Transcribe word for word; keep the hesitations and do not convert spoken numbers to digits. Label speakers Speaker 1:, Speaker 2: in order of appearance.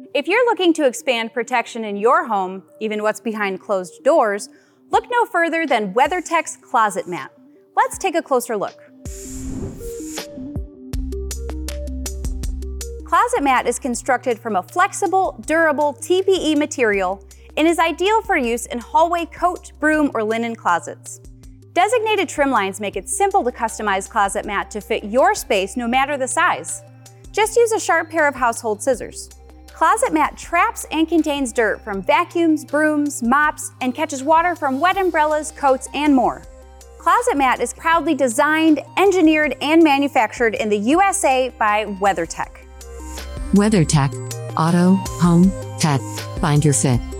Speaker 1: If you're looking to expand protection in your home, even what's behind closed doors, look no further than WeatherTech's Closet Mat. Let's take a closer look. Closet Mat is constructed from a flexible, durable T P E material and is ideal for use in hallway coat, broom, or linen closets. Designated trim lines make it simple to customize Closet Mat to fit your space no matter the size. Just use a sharp pair of household scissors. Closet Mat traps and contains dirt from vacuums, brooms, mops, and catches water from wet umbrellas, coats, and more. Closet Mat is proudly designed, engineered, and manufactured in the U S A by WeatherTech.
Speaker 2: WeatherTech. Auto, home, pet. Find your fit.